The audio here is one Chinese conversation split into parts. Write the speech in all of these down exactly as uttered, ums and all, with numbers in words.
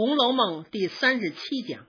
红楼梦》第三十七讲，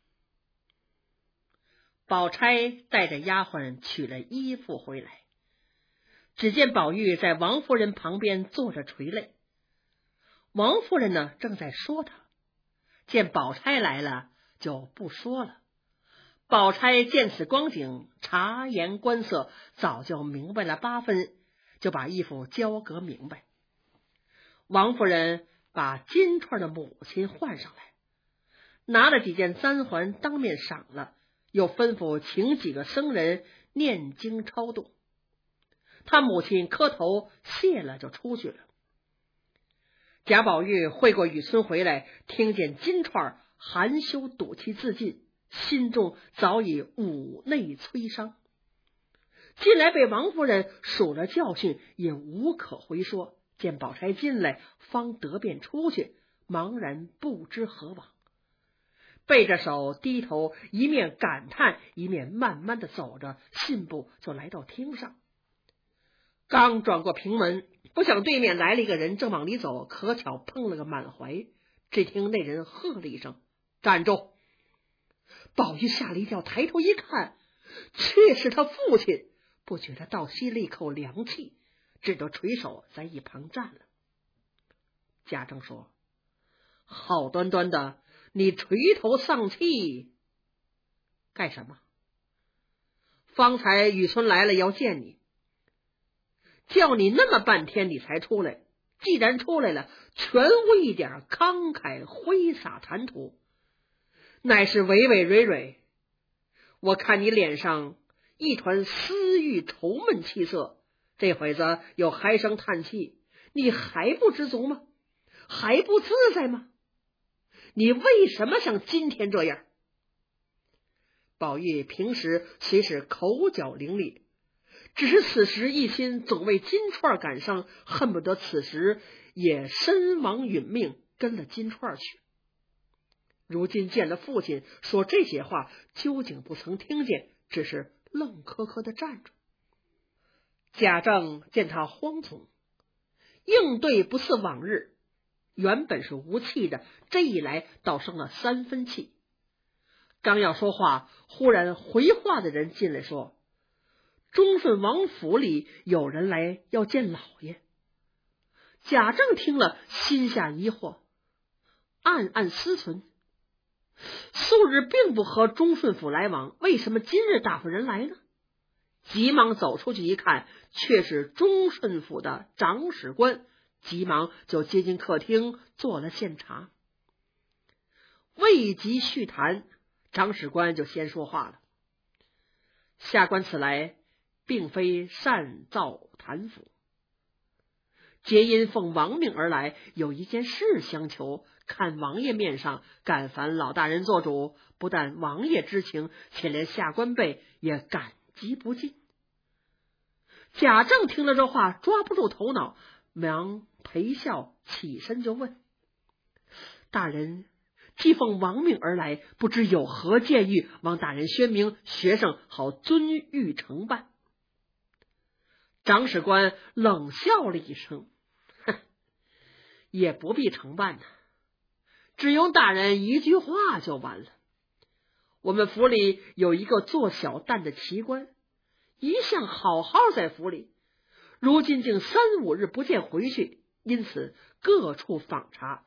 宝钗带着丫鬟取了衣服回来，只见宝玉在王夫人旁边坐着垂泪。王夫人呢，正在说他，见宝钗来了，就不说了。宝钗见此光景，察言观色，早就明白了八分，就把衣服交割明白。王夫人把金钏的母亲唤上来，拿了几件簪环当面赏了，又吩咐请几个僧人念经超度。他母亲磕头谢了，就出去了。贾宝玉会过雨村回来，听见金钏含羞赌气自尽，心中早已五内摧伤。近来被王夫人数了教训，也无可回说。见宝钗进来，方得便出去，茫然不知何往，背着手低头，一面感叹，一面慢慢的走着，信步就来到厅上。刚转过平门，不想对面来了一个人，正往里走，可巧碰了个满怀。只听那人喝了一声：“站住！”宝玉吓了一跳，抬头一看，却是他父亲，不觉得倒吸了一口凉气，只得垂手在一旁站了。贾政说：“好端端的，你垂头丧气干什么？方才雨村来了要见你，叫你那么半天你才出来，既然出来了，全无一点慷慨挥洒谈吐，乃是唯唯蕊蕊。我看你脸上一团私欲愁闷气色，这会子又唉声叹气，你还不知足吗？还不自在吗？你为什么像今天这样？”宝玉平时虽是口角伶俐，只是此时一心总为金钏感伤，恨不得此时也身亡殒命，跟了金钏去。如今见了父亲说这些话，究竟不曾听见，只是愣磕磕的站着。贾政见他慌从，应对不似往日，原本是无气的，这一来倒生了三分气。刚要说话，忽然回话的人进来说：“忠顺王府里有人来要见老爷。”贾政听了，心下疑惑，暗暗思忖，素日并不和忠顺府来往，为什么今日打发人来呢？急忙走出去一看，却是忠顺府的长史官，急忙就接进客厅做了献茶。未及叙谈，长史官就先说话了：“下官此来并非擅造谭府，皆因奉王命而来，有一件事相求，看王爷面上，敢烦老大人做主，不但王爷知情，且连下官辈也感激不尽。”贾政听了这话，抓不住头脑，忙陪笑起身就问：“大人既奉王命而来，不知有何建议，望大人宣明，学生好遵谕承办。”长史官冷笑了一声：“哼，也不必承办呢，只用大人一句话就完了。我们府里有一个做小旦的奇官，一向好好在府里，如今竟三五日不见回去，因此各处访查。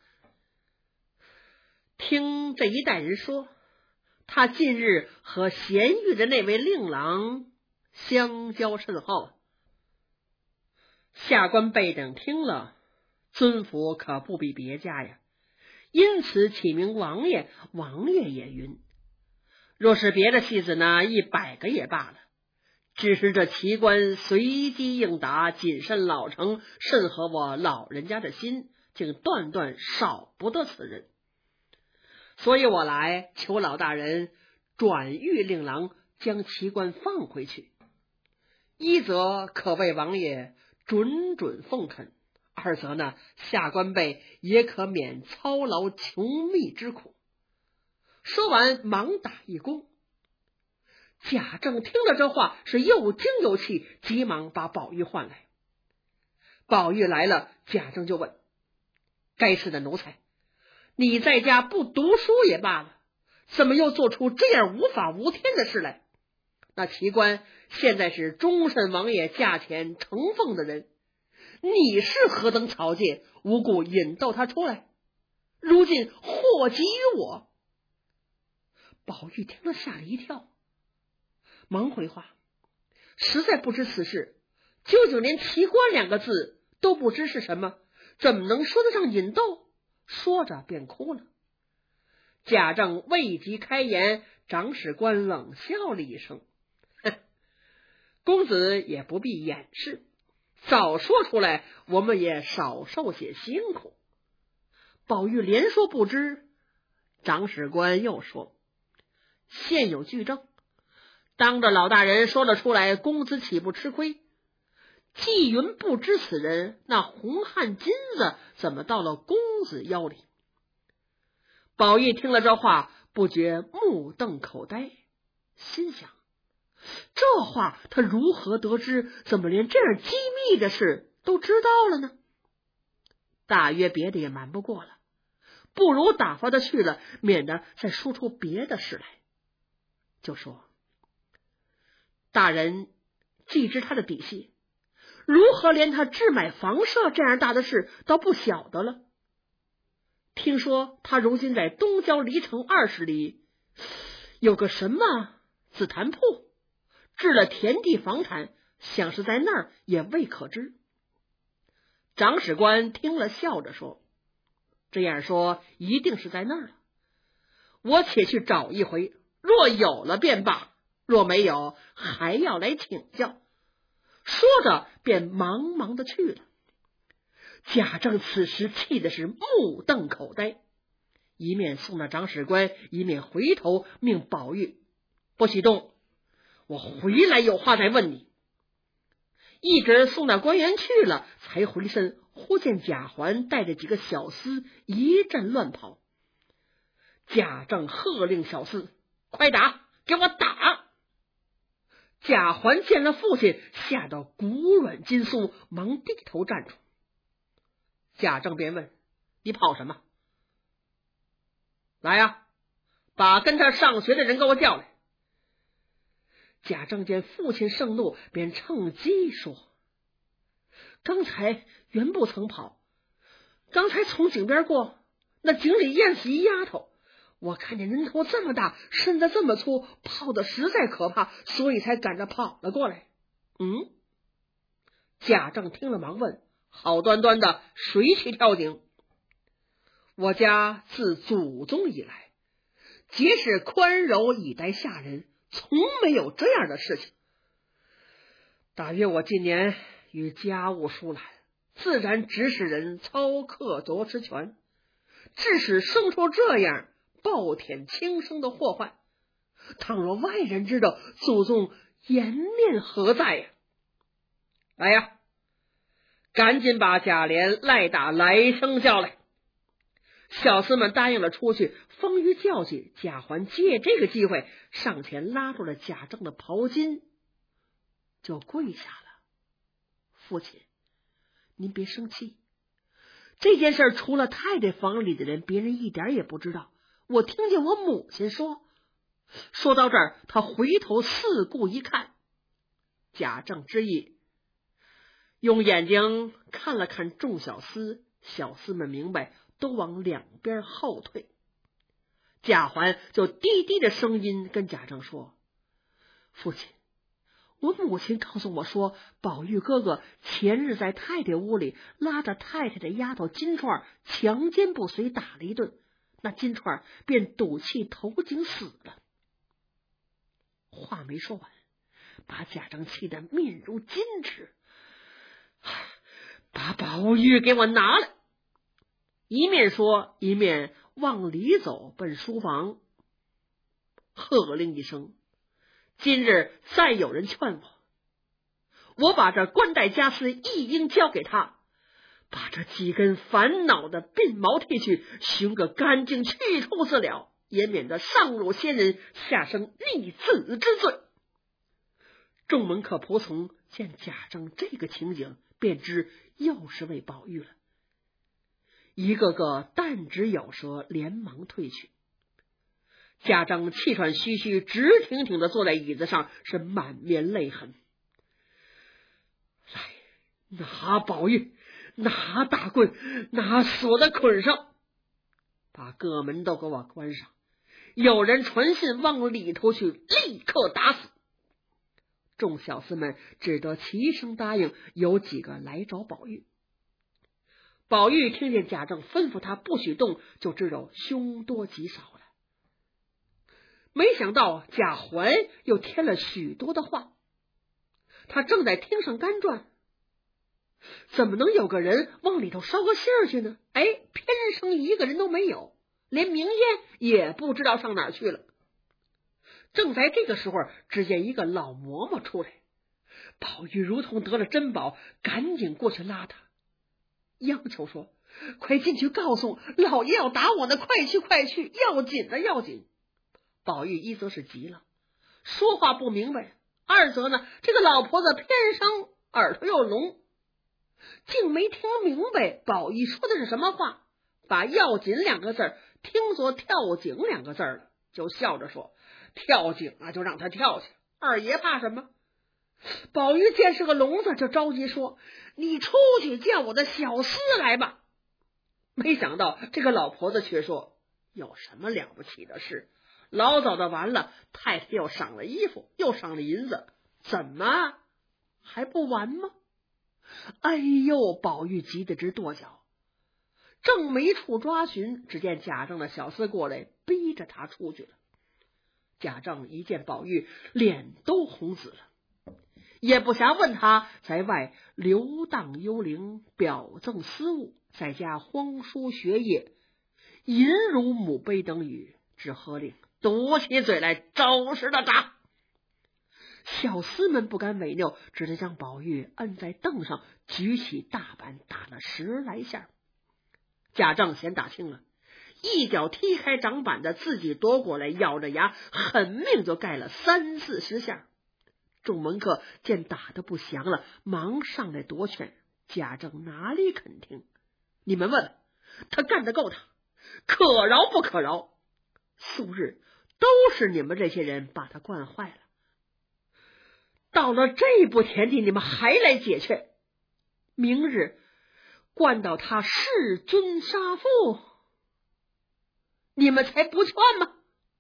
听这一代人说，他近日和贤玉的那位令郎相交甚厚。”下官辈等听了，尊府可不比别家呀，因此起名王爷。王爷也云，若是别的戏子呢，一百个也罢了，只是这奇官随机应答，谨慎老成，甚合我老人家的心，竟断断少不得此人。所以我来求老大人转谕令郎，将奇官放回去，一则可为王爷准准奉恳，二则呢，下官辈也可免操劳穷觅之苦。说完，忙打一躬。贾政听了这话，是又惊又气，急忙把宝玉唤来。宝玉来了，贾政就问：“该死的奴才， 你在家不读书也罢了，怎么又做出这样无法无天的事来？那奇观现在是终身王爷驾前承奉的人，你是何等草芥，无故引逗他出来，如今祸及于我。宝玉听了吓了一跳，忙回话，实在不知此事，究竟连奇观两个字都不知是什么，怎么能说得上引逗？说着便哭了。贾政未及开言，长史官冷笑了一声，公子也不必掩饰，早说出来，我们也少受些辛苦。宝玉连说不知，长史官又说，现有据证，当着老大人说了出来，公子岂不吃亏？纪云不知此人，那红汗金子怎么到了公子腰里？宝玉听了这话，不觉目瞪口呆，心想，这话他如何得知？怎么连这样机密的事都知道了呢？大约别的也瞒不过了，不如打发他去了，免得再说出别的事来。就说，大人既知他的底细，如何连他置买房舍这样大的事都不晓得了？听说他如今在东郊离城二十里有个什么紫檀铺，置了田地房产，想是在那儿也未可知。长史官听了，笑着说，这样说一定是在那儿了，我且去找一回，若有了便罢，若没有还要来请教。说着便忙忙的去了。贾政此时气的是目瞪口呆，一面送了长史官，一面回头命宝玉不许动，我回来有话再问你。一直送到官员去了，才回身，忽见贾环带着几个小厮一阵乱跑。贾政喝令小厮快打，给我打！贾环见了父亲，吓得骨软筋酥，忙低头站住。贾政便问，你跑什么？来呀，把跟他上学的人给我叫来。贾政见父亲盛怒，便趁机说，刚才原不曾跑，刚才从井边过，那井里淹死一丫头，我看见人头这么大，身子这么粗，泡得实在可怕，所以才赶着跑了过来。嗯，贾政听了忙问，好端端的谁去跳井？我家自祖宗以来，皆是宽柔以待下人，从没有这样的事情。大约我今年与家务疏懒，自然指使人操课夺吃权，致使生出这样暴殄轻生的祸患。倘若外人知道，祖宗颜面何在呀？来呀，赶紧把贾琏、赖打、来生叫来。小厮们答应了出去，风雨叫起，贾环借这个机会上前拉住了贾政的袍襟，就跪下了。父亲，您别生气，这件事除了太太房里的人，别人一点也不知道。我听见我母亲说。说到这儿，他回头四顾一看，贾政之意，用眼睛看了看众小厮，小厮们明白，都往两边后退。贾环就低低的声音跟贾政说，父亲，我母亲告诉我说，宝玉哥哥前日在太太屋里拉着太太的丫头金钏强奸不遂，打了一顿，那金钏便赌气投井死了。话没说完，把贾政气得面如金纸，把宝玉给我拿来。一面说，一面往里走，奔书房，喝令一声，今日再有人劝我，我把这冠带家私一应交给他，把这几根烦恼的鬓毛剃去，寻个干净去处自了，也免得上辱先人，下生逆子之罪。众门客仆从见贾政这个情景，便知又是为宝玉了。 一个个弹指有舌，连忙退去。贾政气喘吁吁，直挺挺的坐在椅子上，是满面泪痕。来，拿宝玉，拿大棍，拿锁在捆上，把各门都给我关上。有人传信往里头去，立刻打死。众小厮们只得齐声答应，有几个来找宝玉。宝玉听见贾政吩咐他不许动，就知道凶多吉少了。没想到贾环又添了许多的话，他正在厅上干转，怎么能有个人往里头捎个信儿去呢？哎，偏生一个人都没有，连明艳也不知道上哪儿去了。正在这个时候，只见一个老嬷嬷出来，宝玉如同得了珍宝，赶紧过去拉他，央求说：“快进去告诉老爷要打我呢，快去快去，要紧的要紧。”宝玉一则是急了，说话不明白；二则呢，这个老婆子偏生耳朵又聋，竟没听明白宝玉说的是什么话，把要紧两个字听作跳井两个字了，就笑着说：“跳井啊，就让他跳去，二爷怕什么？”宝玉见是个聋子，就着急说：“你出去叫我的小厮来吧。”没想到这个老婆子却说：“有什么了不起的事？老早的完了，太太又赏了衣服，又赏了银子，怎么还不完吗？”哎呦，宝玉急得直跺脚，正没处抓寻，只见贾政的小厮过来，逼着他出去了。贾政一见宝玉，脸都红紫了，也不暇问他在外游荡幽灵，表赠私物，在家荒疏学业，淫辱母卑等语，只喝令堵起嘴来，着实的打。小厮们不敢违拗，只得将宝玉摁在凳上，举起大板打了十来下。贾政先打轻了，一脚踢开掌板的，自己夺过来，咬着牙狠命就盖了三四十下。众门客见打得不降了，忙上来夺劝。贾政哪里肯听？你们问他干得够他，可饶不可饶？素日都是你们这些人把他惯坏了，到了这步田地，你们还来解劝？明日惯到他弑君杀父，你们才不劝吗？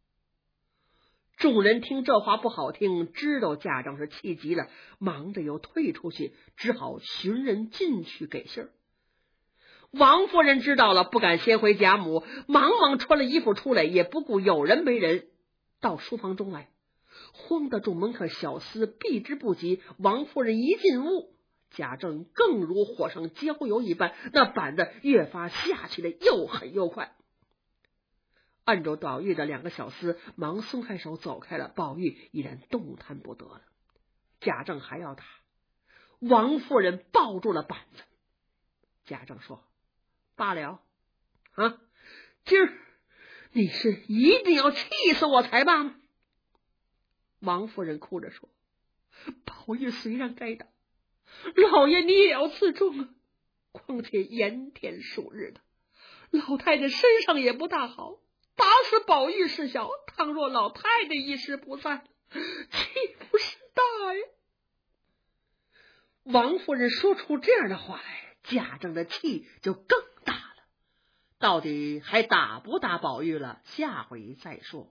众人听这话不好听，知道贾政是气急了，忙着又退出去，只好寻人进去给信儿。王夫人知道了，不敢先回贾母，忙忙穿了衣服出来，也不顾有人没人，到书房中来，慌得众门客小厮避之不及。王夫人一进屋，贾政更如火上浇油一般，那板子越发下起来，又狠又快。按着宝玉的两个小厮忙松开手走开了，宝玉已然动弹不得了。贾政还要打，王夫人抱住了板子。贾政说：“罢了啊，今儿你是一定要气死我才罢吗？”王夫人哭着说：“宝玉虽然该打，老爷你也要自重啊，况且炎天暑日的，老太太身上也不大好，打死宝玉是小，倘若老太太一时不在，岂不是大呀？”王夫人说出这样的话来，贾政的气就更大了。到底还打不打宝玉了，下回再说。